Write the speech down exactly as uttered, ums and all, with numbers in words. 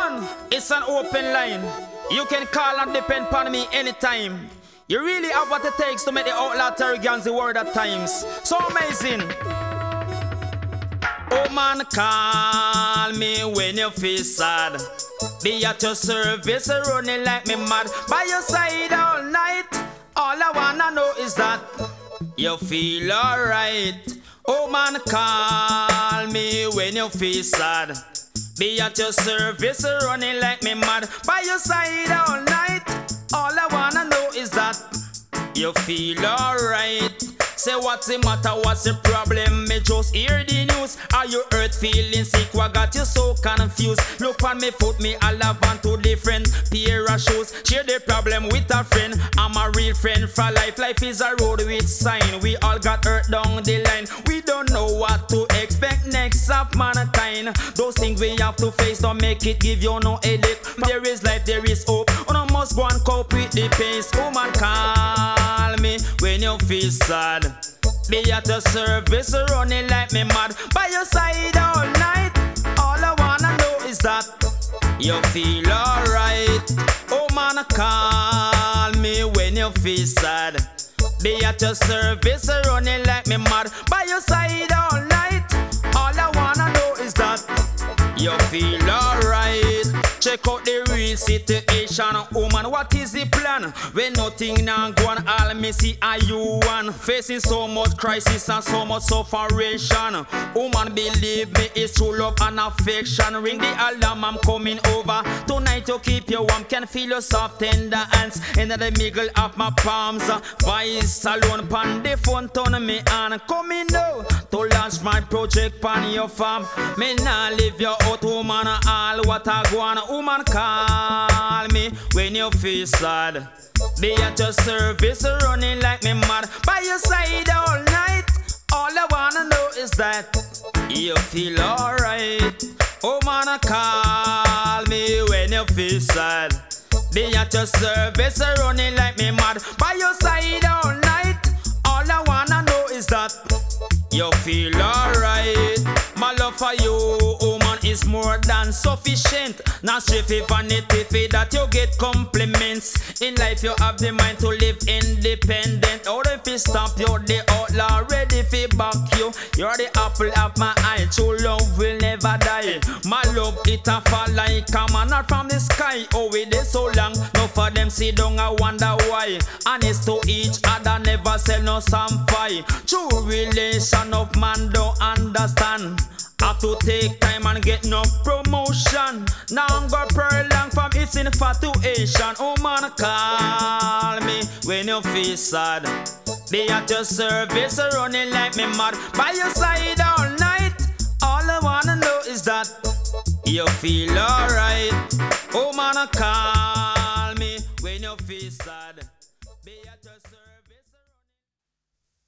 man, it's an open line. You can call and depend upon me anytime. You really have what it takes to make the outlaw Terry the word at times. So amazing. Oh man, call me when you feel sad. Be at your service, running like me mad. By your side all night. All I wanna know is that you feel alright. Oh man, call me when you feel sad. Be at your service, running like me mad. By your side all night. All I wanna know is that you feel alright. Say what's the matter, what's the problem? Me just hear the news. Are you hurt, feeling sick? What got you so confused? Look on me foot, me I love on two different pair of shoes. Share the problem with a friend. I'm a real friend for life. Life is a road with sign. We all got hurt down the line. We don't know what to expect next of mankind. Those things we have to face, don't make it give you no headache. There is life, there is hope. And I must go and cope with the pace. Oh man, call me when you feel sad. Be at your service, running like me mad. By your side all night. All I wanna know is that you feel alright. Oh man, call me when you feel sad. Be at your service, running like me mad. By your side all night. All I wanna know is that you feel alright. Check out the real situation. Woman, what is the plan? When nothing now go on, all me see are you one. Facing so much crisis and so much sufferation. Woman, believe me, it's true love and affection. Ring the alarm, I'm coming over. Tonight you keep your warm, can feel your soft tender hands in the middle of my palms. Voice alone, pan the phone, turn me on. Coming now to launch my project on your farm. Me nah leave your out, woman, all what I go on. Woman, call me when you feel sad. Be at your service, running like me mad. By your side all night. All I wanna know is that you feel alright. Oh man, call me when you feel sad. Be at your service, running like me mad. By your side all night. All I wanna know is that you feel alright. My love for you, woman, is more than sufficient. Not strictly vanity for that you get compliments. In life you have the mind to live independent. Or if you stop you, the outlaw ready for back you. You're the apple of my eye. True love will never die. My love it a fall like a manna from the sky. Oh, it is so long. No for them sit down, I wonder why. Honest to each other, never sell no sampai. True relation of man don't understand. Have to take time and get no promotion. Now I'm go prolong from its infatuation. Oh man, call me when you feel sad. Be at your service, running like me mad. By your side all night. All I wanna know is that you feel alright. Oh man, call